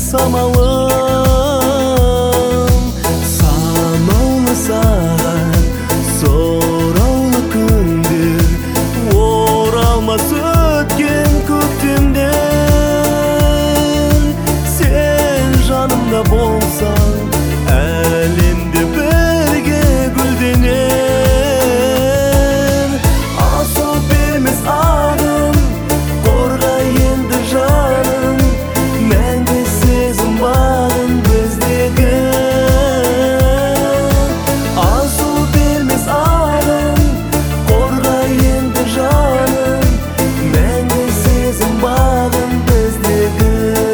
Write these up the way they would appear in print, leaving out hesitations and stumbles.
самалым. Санаулы сағат, сораулы күндер, оралмас өткен көктемдер. Сен жанымда болсаң, әлемде бірге гүлденер. Асыл бермес ағым, қорға енді жаным, мәңгі сезім бағын біздегі. Асыл бермес ағым, қорға енді жаным, мәңгі сезім бағын біздегі.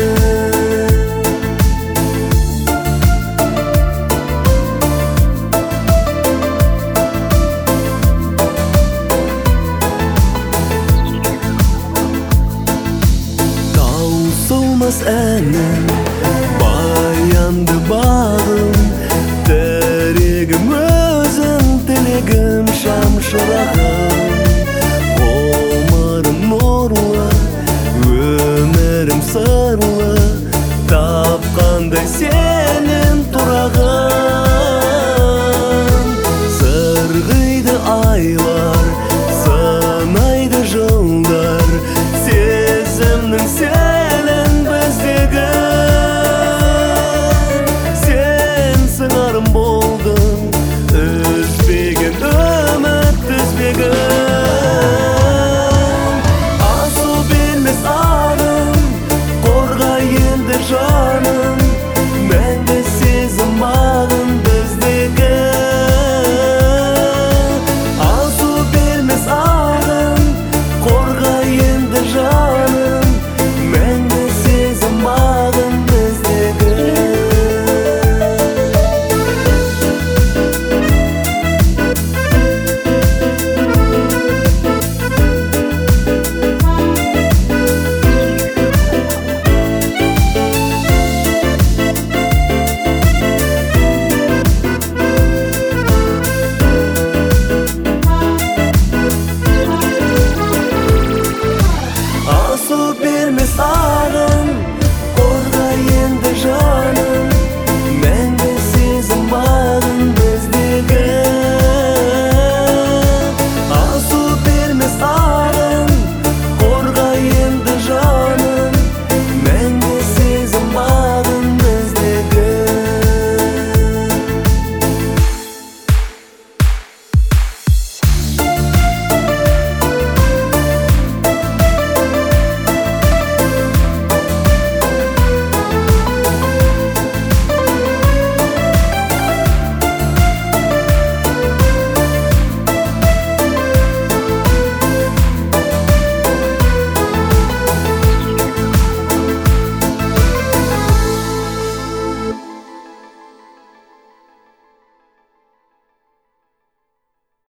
Таусылмас әнім, баянды бағым, тірегім өзің, тілегім шамшырағым. Ғұмырым нұрлы, өмірім сырлы, тапқандай сенің тұрағым.